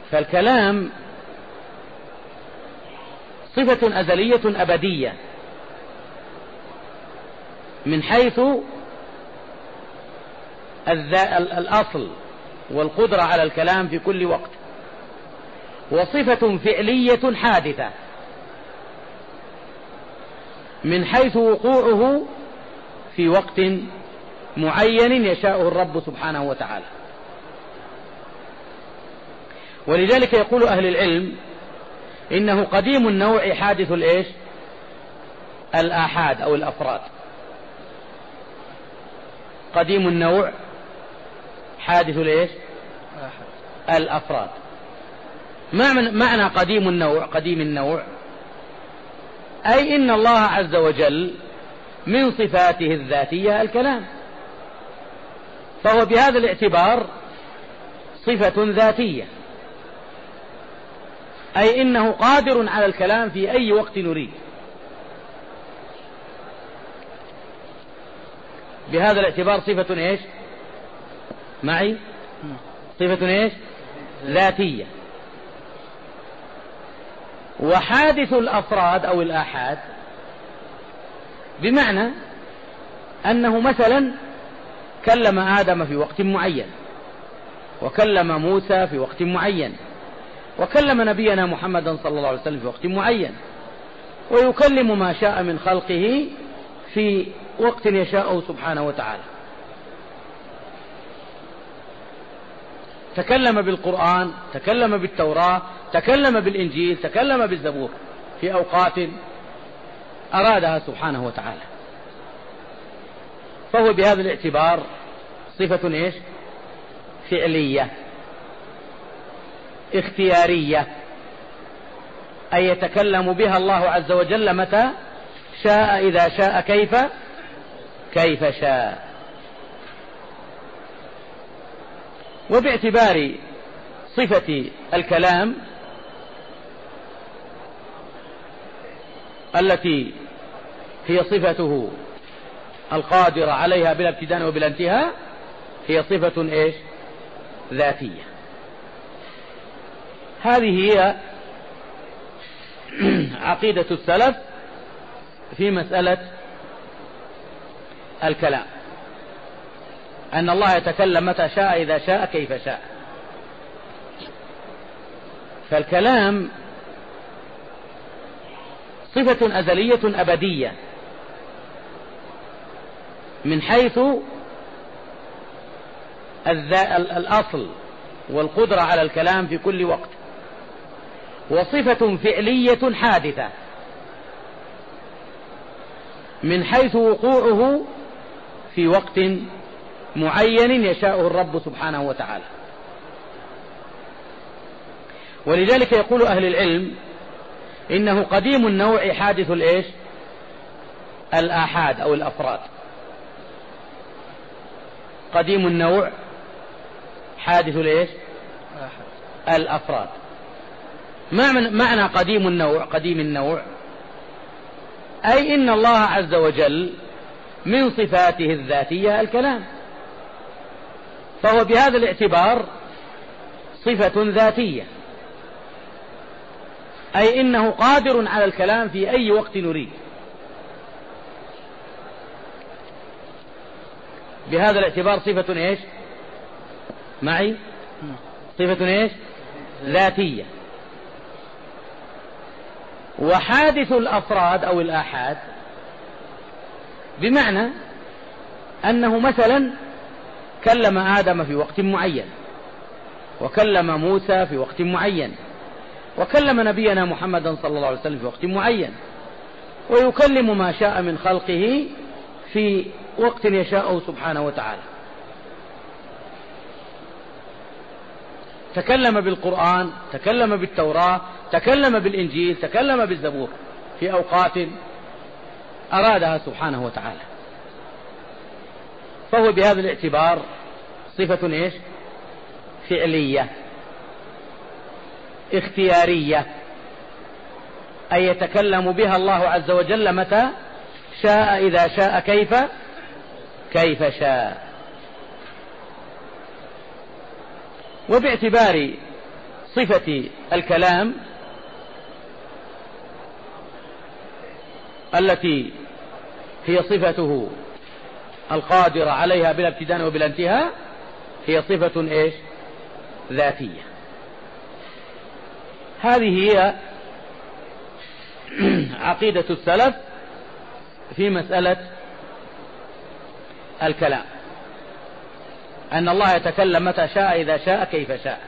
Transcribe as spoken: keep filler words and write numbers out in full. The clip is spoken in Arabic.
فالكلام صفة أزلية أبدية من حيث الأصل والقدرة على الكلام في كل وقت، وصفة فعلية حادثة من حيث وقوعه في وقت معين يشاءه الرب سبحانه وتعالى. ولذلك يقول أهل العلم إنه قديم النوع حادث الإيش؟ الآحاد أو الأفراد. قديم النوع حادث الإيش؟ الأفراد. معنى قديم النوع قديم النوع أي إن الله عز وجل من صفاته الذاتية الكلام، فهو بهذا الاعتبار صفة ذاتية، أي إنه قادر على الكلام في أي وقت نريد. بهذا الاعتبار صفة إيش معي؟ صفة إيش؟ ذاتية. وحادث الأفراد أو الآحاد بمعنى أنه مثلا كلم آدم في وقت معين، وكلم موسى في وقت معين، وكلم نبينا محمدا صلى الله عليه وسلم في وقت معين، ويكلم ما شاء من خلقه في وقت يشاءه سبحانه وتعالى. تكلم بالقرآن، تكلم بالتوراة، تكلم بالإنجيل، تكلم بالزبور في أوقات أرادها سبحانه وتعالى، فهو بهذا الاعتبار صفة إيش؟ فعلية اختيارية، أي يتكلم بها الله عز وجل متى شاء، إذا شاء، كيف كيف شاء. وباعتبار صفة الكلام التي هي صفته القادرة عليها بلا ابتداء وبلا انتهاء، هي صفة إيش؟ ذاتية. هذه هي عقيدة السلف في مسألة الكلام، أن الله يتكلم متى شاء، إذا شاء، كيف شاء. فالكلام صفة أزلية أبدية من حيث الأصل والقدرة على الكلام في كل وقت، وصفة فعلية حادثة من حيث وقوعه في وقت معين يشاءه الرب سبحانه وتعالى. ولذلك يقول أهل العلم إنه قديم النوع حادث الإيش؟ الآحاد أو الأفراد. قديم النوع حادث الإيش؟ الأفراد. معنى قديم النوع قديم النوع أي إن الله عز وجل من صفاته الذاتية الكلام، فهو بهذا الاعتبار صفة ذاتية، أي إنه قادر على الكلام في أي وقت نريد. بهذا الاعتبار صفة إيش معي؟ صفة إيش؟ ذاتية. وحادث الأفراد أو الآحاد بمعنى أنه مثلا كلم آدم في وقت معين، وكلم موسى في وقت معين، وكلم نبينا محمدا صلى الله عليه وسلم في وقت معين، ويكلم ما شاء من خلقه في وقت يشاءه سبحانه وتعالى. تكلم بالقرآن، تكلم بالتوراة، تكلم بالإنجيل، تكلم بالزبور في أوقات أرادها سبحانه وتعالى، فهو بهذا الاعتبار صفة إيش؟ فعلية اختيارية، أي يتكلم بها الله عز وجل متى شاء، إذا شاء، كيف كيف شاء. وباعتبار صفة الكلام التي هي صفته القادرة عليها بلا ابتداء وبلا انتهاء هي صفة إيش؟ ذاتية. هذه هي عقيدة السلف في مسألة الكلام، أن الله يتكلم متى شاء إذا شاء كيف شاء.